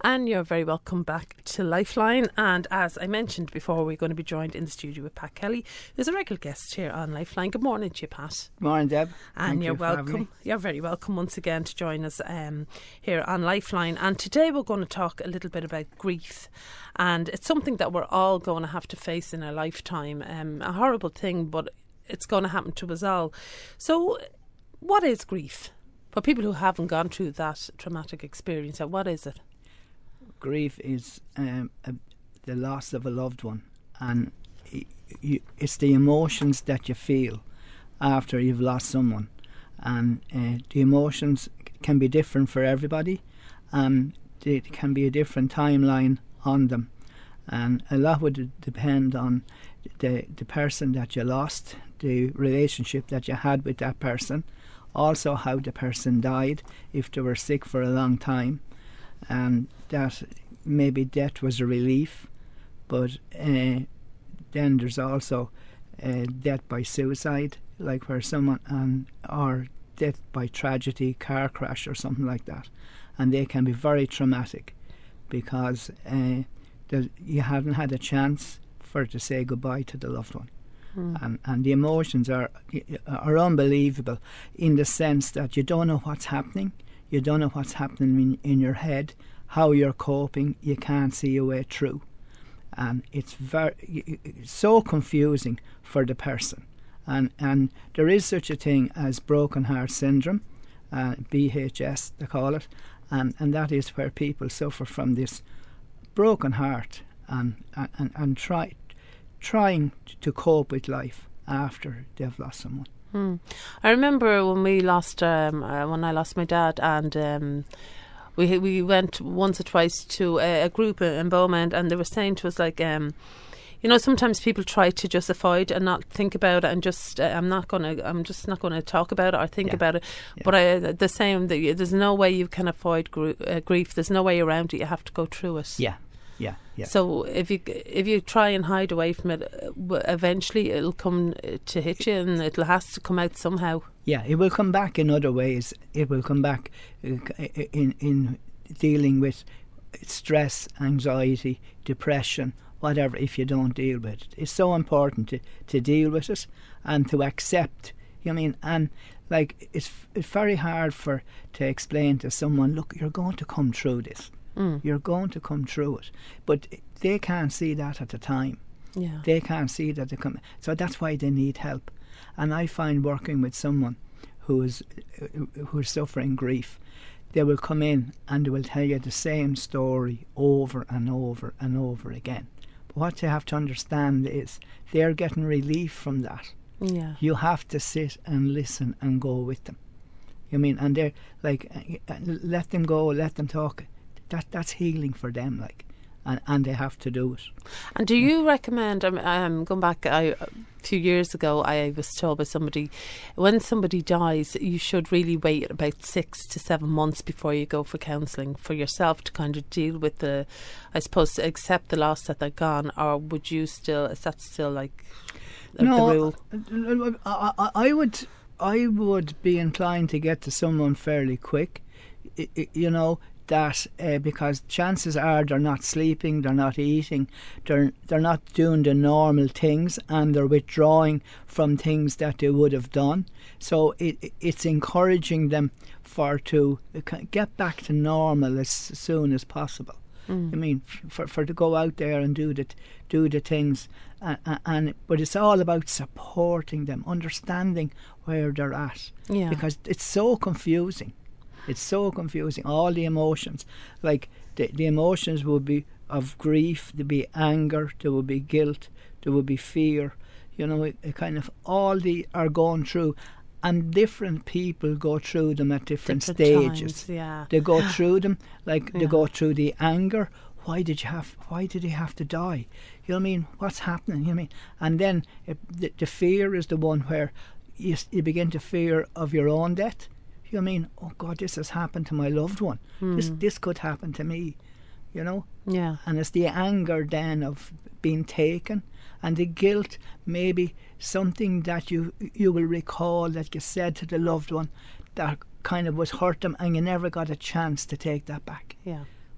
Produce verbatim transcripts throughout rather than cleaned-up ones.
And you're very welcome back to Lifeline. And as I mentioned before, we're going to be joined in the studio with Pat Kelly, who's a regular guest here on Lifeline. Good morning to you, Pat. Morning, Deb. And Thank you're you for having welcome. me. You're very welcome once again to join us um, here on Lifeline. And today we're going to talk a little bit about grief. And it's something that we're all going to have to face in our lifetime. Um, a horrible thing, but it's going to happen to us all. So, what is grief? For people who haven't gone through that traumatic experience, what is it? Grief is um, a, the loss of a loved one, and it, you, it's the emotions that you feel after you've lost someone, and uh, the emotions can be different for everybody, and it can be a different timeline on them, and a lot would depend on the the person that you lost, the relationship that you had with that person, also how the person died, if they were sick for a long time, and that maybe death was a relief, but uh, then there's also uh, death by suicide, like where someone, um, or death by tragedy, car crash or something like that, and they can be very traumatic because uh, you haven't had a chance for to say goodbye to the loved one. Mm. And, and the emotions are are unbelievable in the sense that you don't know what's happening, you don't know what's happening in, in your head, how you're coping, you can't see a way through, and it's very it's so confusing for the person. And and there is such a thing as broken heart syndrome, uh, B H S they call it, and and that is where people suffer from this broken heart and and and try trying to cope with life after they've lost someone. Hmm. I remember when we lost, um, uh, when I lost my dad, and um, we we went once or twice to a, a group in Beaumont, and they were saying to us like, um, you know, sometimes people try to just avoid and not think about it, and just uh, I'm not gonna, I'm just not gonna talk about it or think yeah. about it. Yeah. But I, the same, that there's no way you can avoid gr- uh, grief. There's no way around it. You have to go through it. Yeah. Yeah, yeah. So if you if you try and hide away from it, eventually it'll come to hit you, and it'll has to come out somehow. Yeah, it will come back in other ways. It will come back in in dealing with stress, anxiety, depression, whatever. If you don't deal with it, it's so important to, to deal with it and to accept. You know what I mean? And like it's it's very hard for to explain to someone, look, you're going to come through this. Mm. You're going to come through it, but they can't see that at the time. Yeah, they can't see that they come. So that's why they need help. And I find working with someone who is who is suffering grief, they will come in and they will tell you the same story over and over and over again. But what you have to understand is they're getting relief from that. Yeah, you have to sit and listen and go with them. You mean, and they're like, let them go, let them talk. That that's healing for them, like, and, and they have to do it. And do you recommend? I'm um, going back I, a few years ago. I was told by somebody, when somebody dies, you should really wait about six to seven months before you go for counselling for yourself to kind of deal with the, I suppose, to accept the loss that they're gone. Or would you still? Is that still like no, the rule? I, I, I would I would be inclined to get to someone fairly quick. I, I, you know. That uh, because chances are they're not sleeping, they're not eating, they're they're not doing the normal things, and they're withdrawing from things that they would have done. So it it's encouraging them for to get back to normal as soon as possible. Mm. I mean, for for to go out there and do the do the things, and, and but it's all about supporting them, understanding where they're at, yeah. because it's so confusing. It's so confusing, all the emotions. Like, the, the emotions would be of grief, there would be anger, there would be guilt, there would be fear. You know, it, it kind of, all the are going through. And different people go through them at different, different stages. Times, yeah. They go through them, like, yeah. they go through the anger. Why did you have, why did he have to die? You know what I mean? What's happening? You know what I mean? And then it, the, the fear is the one where you, you begin to fear of your own death. You know what I mean? Oh God, this has happened to my loved one. Mm. This this could happen to me, you know? Yeah. And it's the anger then of being taken, and the guilt, maybe something that you you will recall that you said to the loved one that kind of was hurt them, and you never got a chance to take that back. Yeah.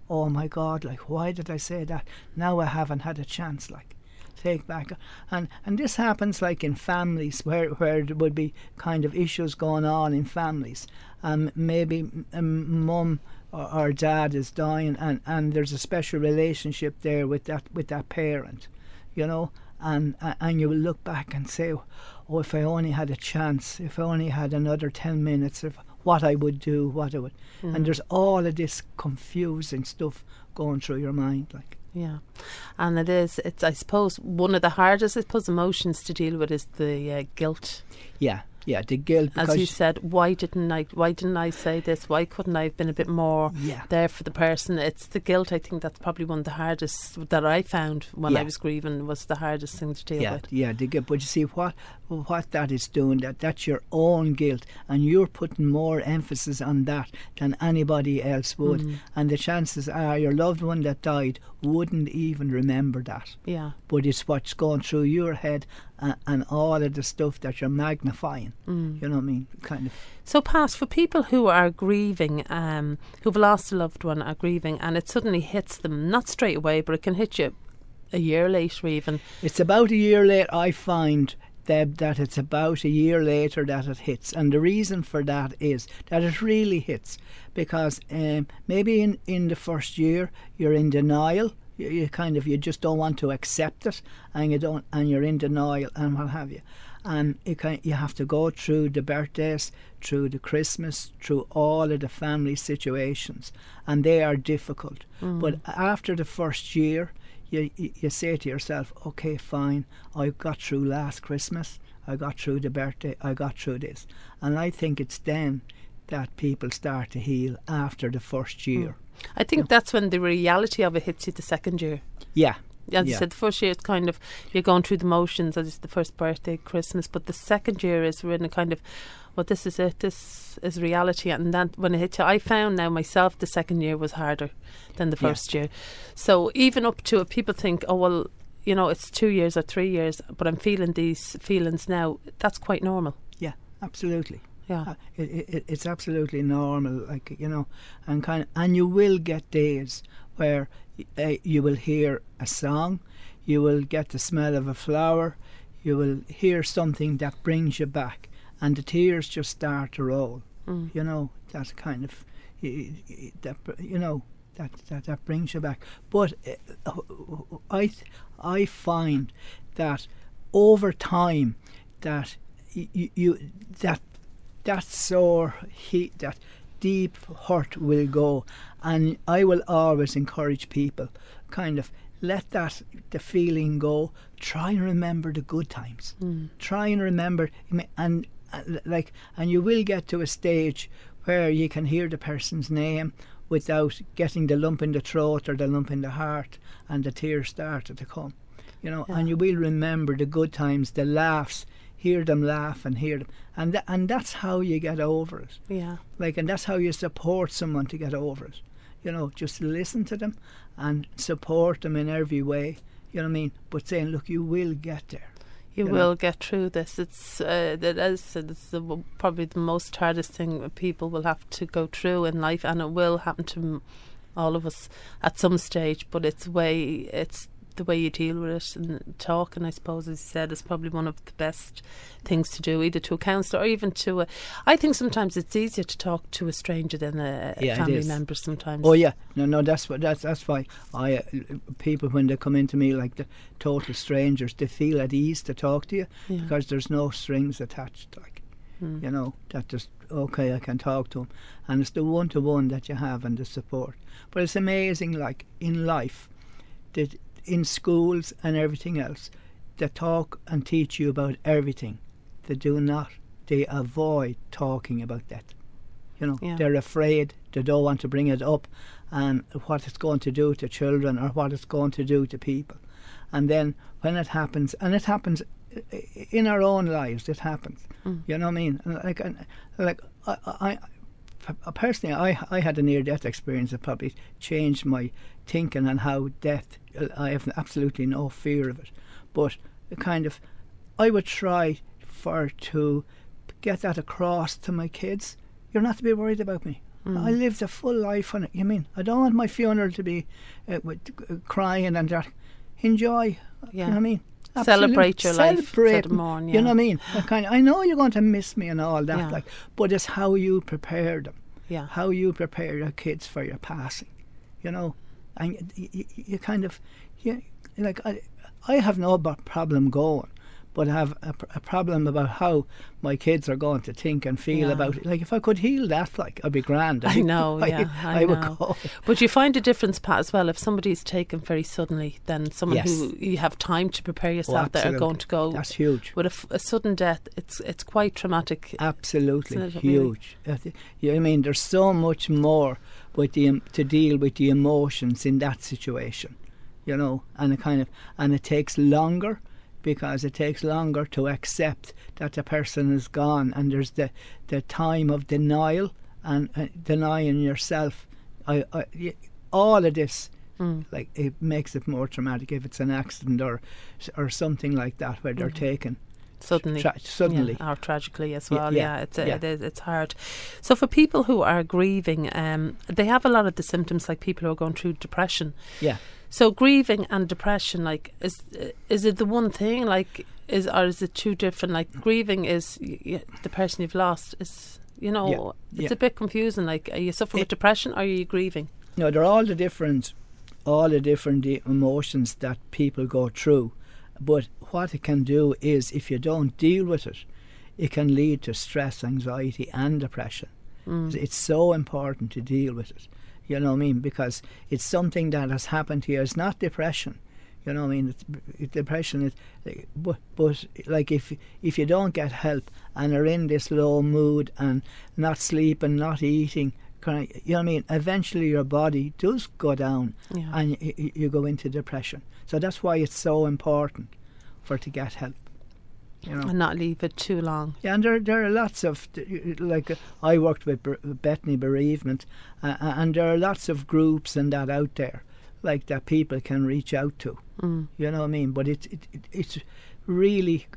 oh my God, like, why did I say that? Now I haven't had a chance, like, take back. And and this happens like in families where, where there would be kind of issues going on in families. Um, maybe um, mum or, or dad is dying, and, and there's a special relationship there with that with that parent, you know, and and you will look back and say, oh, if I only had a chance, if I only had another ten minutes of what I would do, what I would. Mm. And there's all of this confusing stuff going through your mind, like. Yeah, and it is, it's, I suppose, one of the hardest, I suppose, emotions to deal with is the uh, guilt. Yeah, yeah, the guilt. As you said, why didn't I, why didn't I say this? Why couldn't I have been a bit more yeah. there for the person? It's the guilt, I think that's probably one of the hardest that I found when yeah. I was grieving, was the hardest thing to deal yeah, with. Yeah, the guilt. But you see, what what that is doing, that that's your own guilt, and you're putting more emphasis on that than anybody else would. Mm. And the chances are your loved one that died wouldn't even remember that. Yeah. But it's what's going through your head, and, and all of the stuff that you're magnifying. Mm. You know what I mean? Kind of. So, Pat, for people who are grieving, um, who've lost a loved one, are grieving, and it suddenly hits them, not straight away, but it can hit you a year later even. It's about a year later, I find, Deb, that it's about a year later that it hits. And the reason for that is that it really hits because um, maybe in, in the first year you're in denial. You, you kind of, you just don't want to accept it, and you don't, and you're in denial and what have you. And it kind, you have to go through the birthdays, through the Christmas, through all of the family situations, and they are difficult. Mm. But after the first year, You, you say to yourself, okay, fine, I got through last Christmas, I got through the birthday, I got through this. And I think it's then that people start to heal after the first year. Mm. I think that's when the reality of it hits you the second year. Yeah. As yeah. you said, the first year it's kind of, you're going through the motions, as it's the first birthday, Christmas, but the second year is we're in a kind of, well, this is it, this is reality. And then when it hit you, I found now myself the second year was harder than the first yeah. year. So even up to it, people think, oh, well, you know, it's two years or three years, but I'm feeling these feelings now. That's quite normal. Yeah, absolutely. Yeah, uh, it, it, it's absolutely normal, like, you know, and kind of, and you will get days where uh, you will hear a song, you will get the smell of a flower, you will hear something that brings you back, and the tears just start to roll. Mm. You know, that kind of, that you know, that that, that brings you back. But uh, I I find that over time that you, you that that sore heat, that deep hurt will go, and I will always encourage people, kind of let that the feeling go. Try and remember the good times. Mm. Try and remember, and uh, like, and you will get to a stage where you can hear the person's name without getting the lump in the throat or the lump in the heart, and the tears started to come. You know, yeah. And you will remember the good times, the laughs. Hear them laugh and hear them, and th- and that's how you get over it. Yeah, like, and that's how you support someone to get over it. You know, just listen to them and support them in every way. You know what I mean? But saying, look, you will get there. You, you will know? Get through this. It's uh, it is, it's the, probably the most hardest thing people will have to go through in life, and it will happen to all of us at some stage. But it's way it's. the way you deal with it, and talking, I suppose, as you said, is probably one of the best things to do, either to a counsellor or even to a, I think sometimes it's easier to talk to a stranger than a, a yeah, family member sometimes. Oh yeah, no, no, that's what that's that's why I uh, people, when they come into me like the total strangers, they feel at ease to talk to you yeah. because there's no strings attached, like mm. you know, that just okay, I can talk to them, and it's the one to one that you have and the support. But it's amazing, like in life, that in schools and everything else, they talk and teach you about everything. They do not, they avoid talking about death. You know, yeah. they're afraid, they don't want to bring it up, and what it's going to do to children or what it's going to do to people. And then when it happens, and it happens in our own lives, it happens. Mm. You know what I mean? Like, like I, I, I personally, I, I had a near-death experience that probably changed my thinking on how death. I have absolutely no fear of it, but kind of, I would try for to get that across to my kids. You're not to be worried about me. Mm. I lived a full life on it. You mean I don't want my funeral to be uh, with uh, crying and that. Enjoy. Yeah. You know what I mean? Celebrate your life. Celebrate. To the morn, yeah. You know what I mean? I, kind of, I know you're going to miss me and all that, Yeah. like, but it's how you prepare them. Yeah. How you prepare your kids for your passing. You know, and you, you, you kind of, you, like I, I have no b- problem going, but I have a, pr- a problem about how my kids are going to think and feel Yeah. about it. Like if I could heal that, like I'd be grand. I'd I be- know, I, yeah, I, I would know. go. But you find a difference, Pat, as well, if somebody's taken very suddenly than someone Yes. who you have time to prepare Oh, yourself that are absolutely. going to go. That's huge. With a, f- a sudden death, it's it's quite traumatic. Absolutely Isn't it, really? huge. I thi- you know what I mean, there's so much more with the em- to deal with the emotions in that situation, you know, and it kind of and it takes longer because it takes longer to accept that the person is gone, and there's the the time of denial and uh, denying yourself. I, I y- all of this. Mm. Like it makes it more traumatic if it's an accident or or something like that where they're Mhm. taken Suddenly. tra- suddenly. Yeah, or tragically as Yeah, well. yeah, Yeah, it's, uh, yeah. it is, it's hard. So for people who are grieving, um, they have a lot of the symptoms like people who are going through depression. Yeah. So grieving and depression, like, is is it the one thing, like, is or is it two different? Like, grieving is y- y- the person you've lost is, you know, Yeah, it's yeah. a bit confusing. Like, are you suffering with It- depression or are you grieving? No, they're all the different, all the different e- emotions that people go through. But what it can do is, if you don't deal with it, it can lead to stress, anxiety, and depression. Mm. It's so important to deal with it. You know what I mean? Because it's something that has happened to you. It's not depression. You know what I mean? It's, it, depression is, like, but but like if if you don't get help and are in this low mood and not sleeping, not eating, kind of, you know what I mean? Eventually your body does go down, Yeah. and y- y- you go into depression. So that's why it's so important for to get help. You know. And not leave it too long. Yeah, and there there are lots of, like, uh, I worked with Ber- Bethany Bereavement, uh, and there are lots of groups and that out there, like, that people can reach out to. Mm. You know what I mean? But it, it, it it's really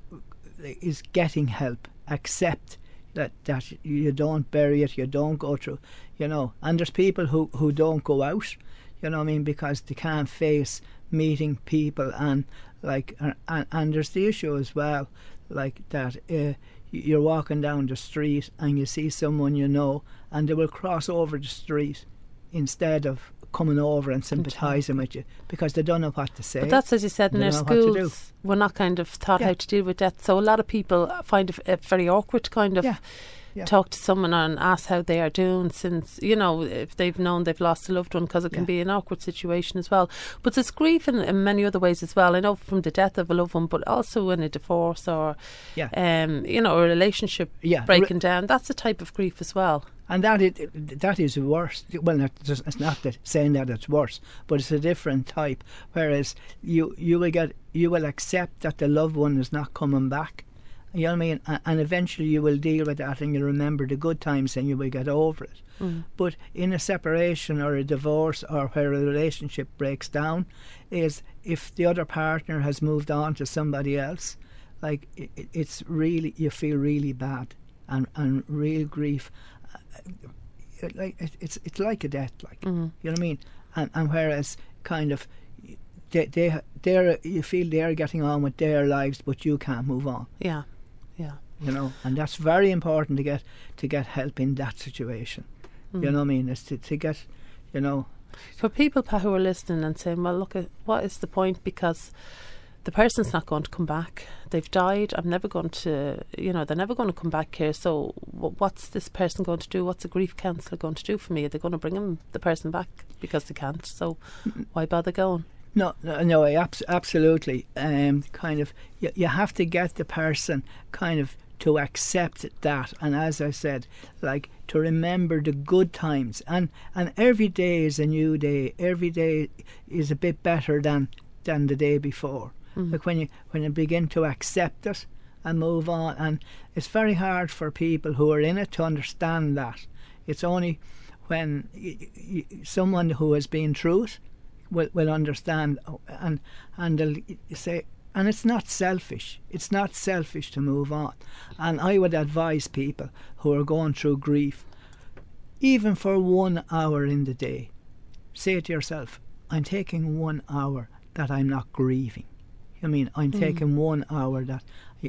is getting help. Accept that that you don't bury it, you don't go through, you know. And there's people who, who don't go out, you know what I mean, because they can't face meeting people, and like uh, and, and there's the issue as well, like that uh, you're walking down the street and you see someone you know, and they will cross over the street instead of coming over and sympathising with you because they don't know what to say. But that's, as you said, in They our don't know what to do. schools, we're not kind of taught Yeah. how to deal with death. So a lot of people find it uh, very awkward to kind of Yeah. Yeah. talk to someone and ask how they are doing, since, you know, if they've known they've lost a loved one, because it can Yeah. be an awkward situation as well. But there's grief in, in many other ways as well. I know from the death of a loved one, but also in a divorce or, Yeah. um, you know, a relationship Yeah. breaking down. That's a type of grief as well. And that it, that is worse. Well, not, just- it's not that saying that it's worse, but it's a different type. Whereas you you will get you will accept that the loved one is not coming back. You know what I mean? And, and eventually you will deal with that, and you'll remember the good times, and you will get over it. Mm. But in a separation or a divorce, or where a relationship breaks down, is if the other partner has moved on to somebody else, like it, it's really, you feel really bad and and real grief. It, like it, it's it's like a death, like Mm-hmm. you know what I mean. And and whereas kind of they they they're you feel they're getting on with their lives, but you can't move on. Yeah, yeah. You know, and that's very important to get to get help in that situation. Mm. You know what I mean? Is to to get, you know. For people, Pa, who are listening and saying, well, look, at what is the point, because the person's not going to come back. They've died. I'm never going to, you know, they're never going to come back here. So w- what's this person going to do? What's a grief counsellor going to do for me? Are they going to bring him, the person back? Because they can't. So why bother going? No, no, no abs- absolutely. Um, kind of, you, you have to get the person kind of to accept that, and as I said, like, to remember the good times, and and every day is a new day. Every day is a bit better than than the day before. Mm. Like when you when you begin to accept it and move on, and it's very hard for people who are in it to understand that. It's only when y- y- someone who has been through it will will understand, and and they'll say. And it's not selfish. It's not selfish to move on. And I would advise people who are going through grief, even for one hour in the day, say to yourself, I'm taking one hour that I'm not grieving. I mean, I'm mm. taking one hour that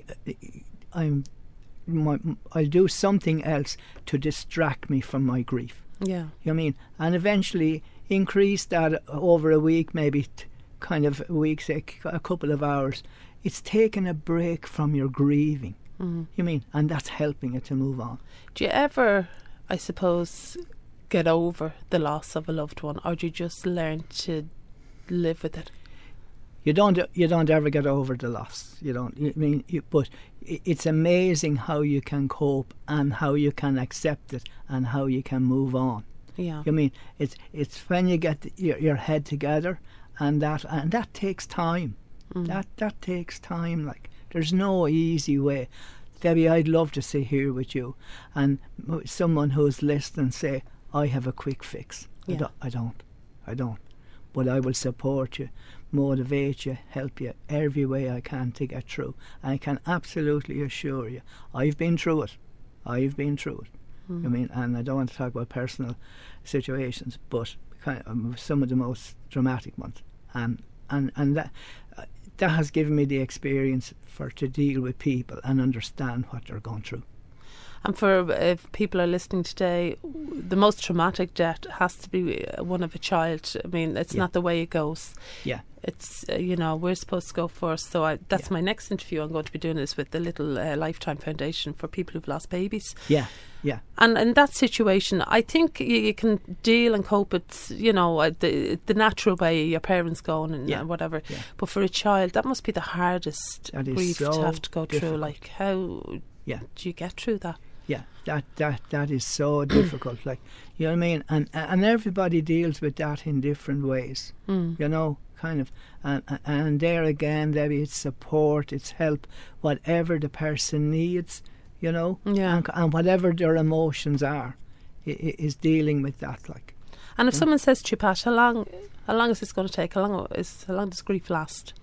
I'm, my, I'll do something else to distract me from my grief. Yeah. You know what I mean? And eventually increase that over a week, maybe t- kind of a week, say a couple of hours. It's taking a break from your grieving. Mm. You mean? And that's helping it to move on. Do you ever, I suppose, get over the loss of a loved one, or do you just learn to live with it? You don't. You don't ever get over the loss. You don't. I mean, you, but it's amazing how you can cope and how you can accept it and how you can move on. Yeah. I mean, it's it's when you get your, your head together, and that and that takes time. Mm. That that takes time. Like, there's no easy way. Debbie, I'd love to sit here with you and someone who's listening say, I have a quick fix. Yeah. I don't. I don't. I don't. But I will support you, motivate you, help you every way I can to get through. And I can absolutely assure you, I've been through it. I've been through it. Mm. I mean, and I don't want to talk about personal situations, but kind of, um, some of the most dramatic ones. And and and that uh, that has given me the experience for to deal with people and understand what they're going through. And for if people are listening today, the most traumatic death has to be one of a child. I mean, it's yeah. not the way it goes. Yeah. It's, uh, you know, we're supposed to go first. So I, that's yeah. my next interview. I'm going to be doing this with the Little uh, Lifetime Foundation for people who've lost babies. Yeah, yeah. And in that situation, I think you, you can deal and cope with, you know, uh, the the natural way, your parents going and yeah. uh, whatever. Yeah. But for a child, that must be the hardest that grief so to have to go difficult. through. Like, how yeah. do you get through that? Yeah, that, that, that is so difficult. Like, you know what I mean? And and everybody deals with that in different ways. Mm. You know, kind of. And and there again, Debbie, it's support, it's help, whatever the person needs. You know, yeah, and, and whatever their emotions are, is dealing with that. Like, and if yeah. someone says to you, Pat, how long, how long is this going to take? How long is how long does grief last?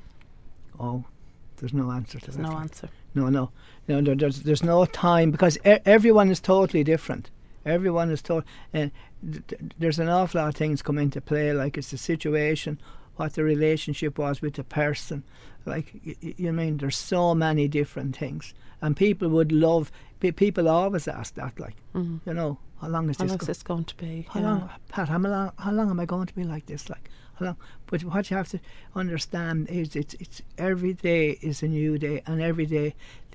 Oh, there's no answer to there's that. No like. answer. No, no, no. There, there's there's no time because e- everyone is totally different. Everyone is total. Uh, th- th- there's an awful lot of things come into play. Like, it's the situation, what the relationship was with the person. Like, y- y- you mean there's so many different things, and people would love. P- people always ask that. Like, mm. you know, how long is how this? How long go- is this going to be? How yeah. long, Pat? How long? How long am I going to be like this? Like. But what you have to understand is it's it's every day is a new day, and every day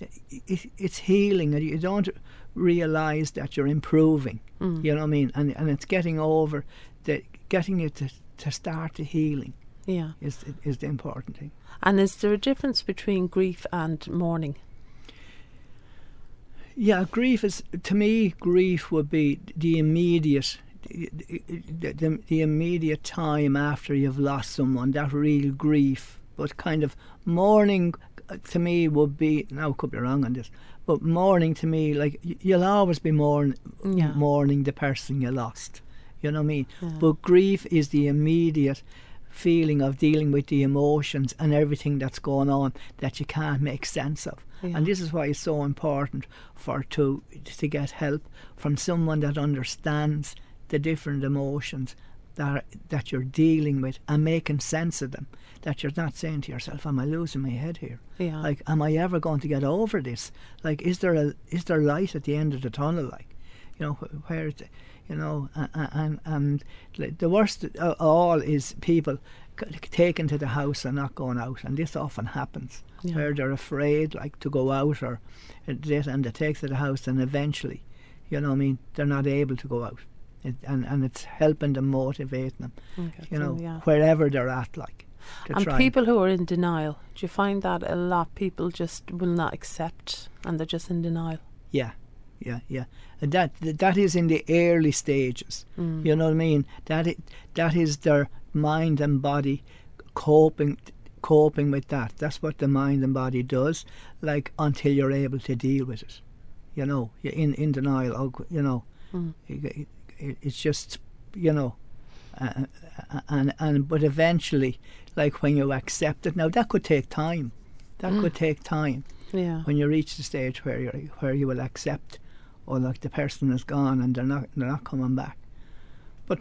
it, it's healing, and you don't realise that you're improving. Mm. You know what I mean? And and it's getting over, the getting it to, to start the healing. Yeah, is is the important thing. And is there a difference between grief and mourning? Yeah, grief is, to me, grief would be the immediate. The, the, the immediate time after you've lost someone, that real grief. But kind of mourning to me would be, now I could be wrong on this, but mourning to me, like, you'll always be mourn, yeah. mourning the person you lost, you know what I mean? Yeah. But grief is the immediate feeling of dealing with the emotions and everything that's going on that you can't make sense of. Yeah. And this is why it's so important for to to get help from someone that understands the different emotions that that you're dealing with and making sense of them. That you're not saying to yourself, "Am I losing my head here? Yeah. Like, am I ever going to get over this? Like, is there a is there light at the end of the tunnel? Like, you know, where, you know, and and, and the worst of all is people taken to the house and not going out, and this often happens yeah. where they're afraid, like, to go out or this, and they take to the house, and eventually, you know what I mean, they're not able to go out. It, and, and it's helping them, motivating them, okay, you know, so, yeah. wherever they're at, like. And try. People who are in denial, do you find that a lot? People just will not accept, and they're just in denial. Yeah, yeah, yeah. And that that is in the early stages. Mm. You know what I mean? That it, that is their mind and body coping coping with that. That's what the mind and body does. Like, until you're able to deal with it. You know, you're in in denial. Oh, you know. Mm. It, It's just, you know, uh, and and but eventually, like, when you accept it, now that could take time. That mm. could take time. Yeah. When you reach the stage where you where you will accept oh, like the person is gone and they're not they're not coming back. But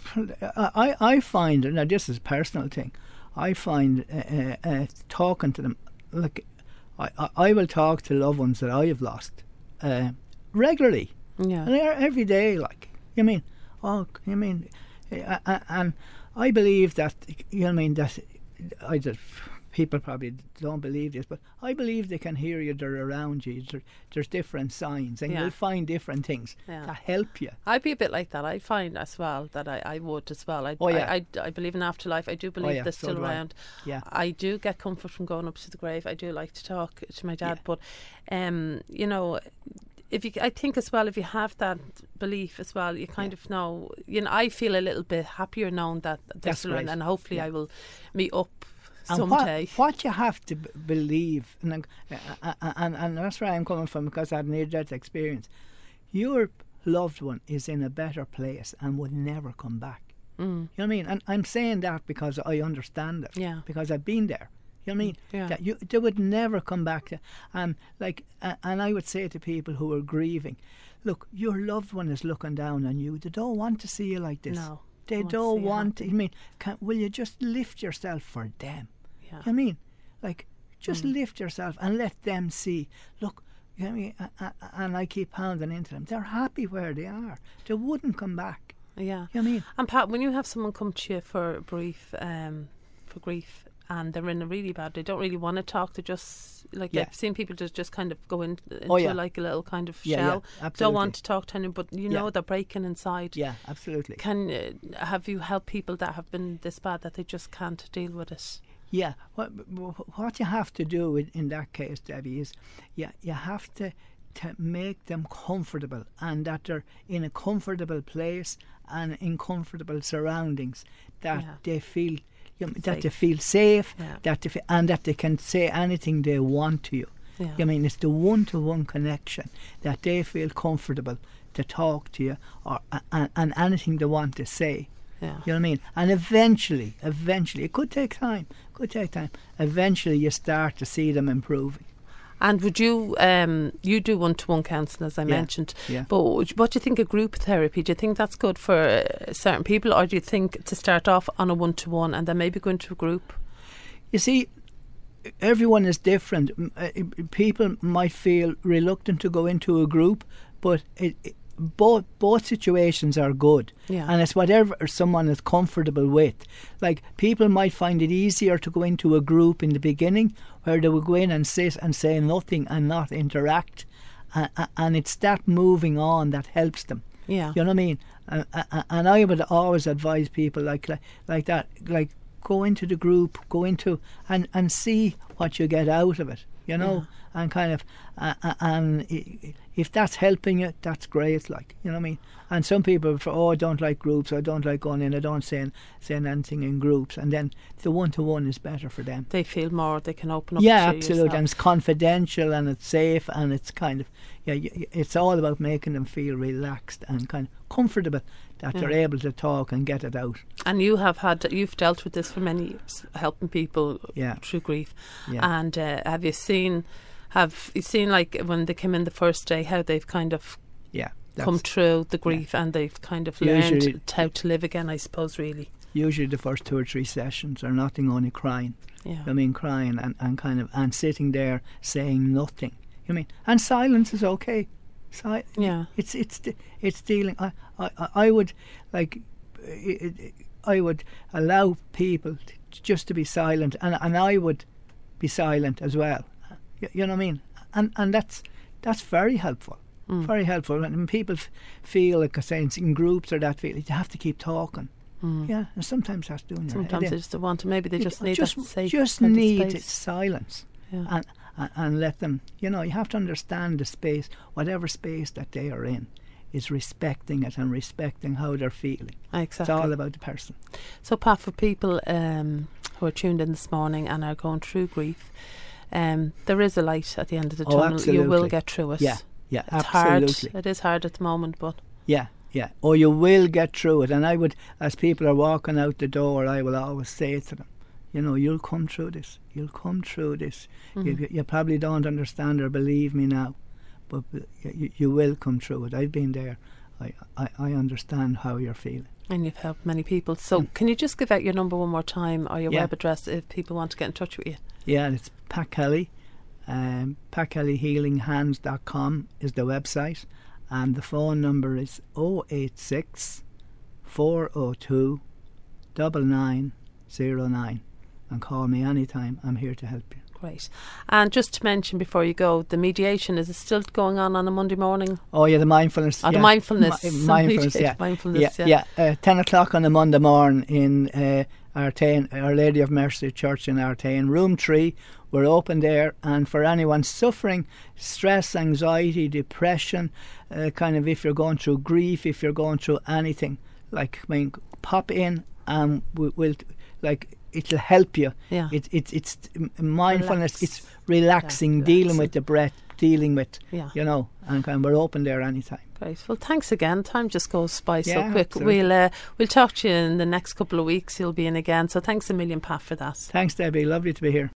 I I find, and now this is a personal thing, I find uh, uh, talking to them, like I, I I will talk to loved ones that I have lost uh, regularly, Yeah. and they're every day. Like you mean, oh, you mean, uh, uh, and I believe that you know what I mean that I just. People probably don't believe this, but I believe they can hear you. They're around you. There, there's different signs, and Yeah. you'll find different things Yeah. to help you. I'd be a bit like that. I find as well that I, I would as well. I, Oh, yeah. I, I, I believe in afterlife. I do believe yeah, they're so still do I. around. Yeah. I do get comfort from going up to the grave. I do like to talk to my dad, Yeah. but um, you know, if you, I think as well, if you have that belief as well, you kind Yeah. of know. You know, I feel a little bit happier knowing that they're That's still around, great. and hopefully Yeah. I will meet up And someday. what, what you have to b- believe, and, uh, and and that's where I'm coming from, because I had near-death experience. Your loved one is in a better place and would never come back. Mm. You know what I mean? And I'm saying that because I understand it. Yeah. Because I've been there. You know what I mean? Yeah. That you, they would never come back. To, and like, uh, and I would say to people who are grieving, look, your loved one is looking down on you. They don't want to see you like this. No. They want to don't see you want. happy. I mean, can, will you just lift yourself for them? Yeah. You know what I mean? Like, just Mm. lift yourself and let them see. Look, you know what I mean? A- a- And I keep pounding into them. They're happy where they are. They wouldn't come back. Yeah. You know what I mean? And Pat, when you have someone come to you for grief, um, for grief, and they're in a really bad, they don't really want to talk. They just like Yeah. I've seen people just just kind of go in, into Oh, yeah. like a little kind of Yeah, yeah, shell. absolutely. Don't want to talk to anyone, but you know Yeah. they're breaking inside. Yeah, absolutely. Can uh, have you helped people that have been this bad that they just can't deal with it? Yeah, what what you have to do in, in that case, Debbie, is you, you have to, to make them comfortable, and that they're in a comfortable place and in comfortable surroundings, that Yeah. they feel you know, that Safe. they feel safe, Yeah. that they fe- and that they can say anything they want to you. Yeah. I mean, it's the one-to-one connection that they feel comfortable to talk to you, or and, and anything they want to say. Yeah. You know what I mean? And eventually, eventually, it could take time, could take time. Eventually, you start to see them improving. And would you, um, you do one-to-one counselling, as I Yeah, mentioned, yeah. but would- what do you think of group therapy? Do you think that's good for uh, certain people, or do you think to start off on a one-to-one and then maybe go into a group? You see, everyone is different. M- uh, uh, People might feel reluctant to go into a group, but it, it, both both situations are good. Yeah. And it's whatever someone is comfortable with. Like, people might find it easier to go into a group in the beginning, where they will go in and sit and say nothing and not interact, uh, uh, and it's that moving on that helps them. Yeah. You know what I mean? And, and, and I would always advise people like like, like that, like, go into the group, go into and, and see what you get out of it, you know, and kind of, uh, uh, and i- if that's helping you, that's great, like, you know what I mean? And some people, for, oh, I don't like groups, I don't like going in, I don't say saying anything in groups, and then the one-to-one is better for them. They feel more, they can open up Yeah, to absolutely, yourself. and it's confidential and it's safe, and it's kind of, yeah, y- y- it's all about making them feel relaxed and kind of comfortable, that they're Yeah. able to talk and get it out. And you have had, you've dealt with this for many years, helping people Yeah. through grief. Yeah. And uh, have you seen, have you seen like when they came in the first day, how they've kind of Yeah, come that's through the grief and they've kind of learned Usually- how to live again, I suppose, really. usually the first two or three sessions are nothing, only crying. Yeah. I mean, crying and, and kind of and sitting there saying nothing. You mean, and silence is okay. Si- Yeah. It's it's de- it's dealing. I I I would like, it, it, I would allow people to, just to be silent, and and I would be silent as well. You, you know what I mean? And and that's that's very helpful. Mm. Very helpful. When people f- feel like, saying in groups or that, feel you have to keep talking. Mm. Yeah, and sometimes that's doing your head Sometimes in. they just don't want to. Maybe they You just d- need just, that safe just kind of need space. silence, Yeah. and, and and let them. You know, you have to understand the space, whatever space that they are in, is respecting it and respecting how they're feeling. Exactly. It's all about the person. So, Pat, for people um, who are tuned in this morning and are going through grief, um, there is a light at the end of the Oh, tunnel. You will absolutely. get through it. Yeah, yeah, It's absolutely. hard. It is hard at the moment, but Yeah, yeah. Or you will get through it. And I would, as people are walking out the door, I will always say to them, you know, you'll come through this. You'll come through this. Mhm. You, you probably don't understand or believe me now, but you, you will come through it. I've been there. I, I, I understand how you're feeling. And you've helped many people. So mm. can you just give out your number one more time, or your yeah. web address, if people want to get in touch with you? Yeah, it's Pat Kelly. Um, pat kelly healing hands dot com is the website, and the phone number is oh eight six, four oh two, nine nine oh nine, and call me anytime. I'm here to help you. Great. And just to mention before you go, the mediation, is it still going on on a Monday morning? Oh yeah, the mindfulness. Oh, yeah. the mindfulness. Mi- mindfulness, yeah. mindfulness, yeah. Yeah, yeah. Uh, ten o'clock on a Monday morning in uh, Artane, Our Lady of Mercy Church in Artane, room three. We're open there, and for anyone suffering stress, anxiety, depression, uh, kind of if you're going through grief, if you're going through anything, like, I mean, pop in and we, we'll, like, it'll help you. Yeah. It, it, it's mindfulness, Relax. it's relaxing, yeah, dealing relaxing. with the breath, dealing with, yeah. you know, and, and we're open there anytime. Great. Well, thanks again. Time just goes by so Yeah, quick. absolutely. We'll uh, we'll talk to you in the next couple of weeks. You'll be in again. So thanks a million, Pat, for that. Thanks, Debbie. Lovely to be here.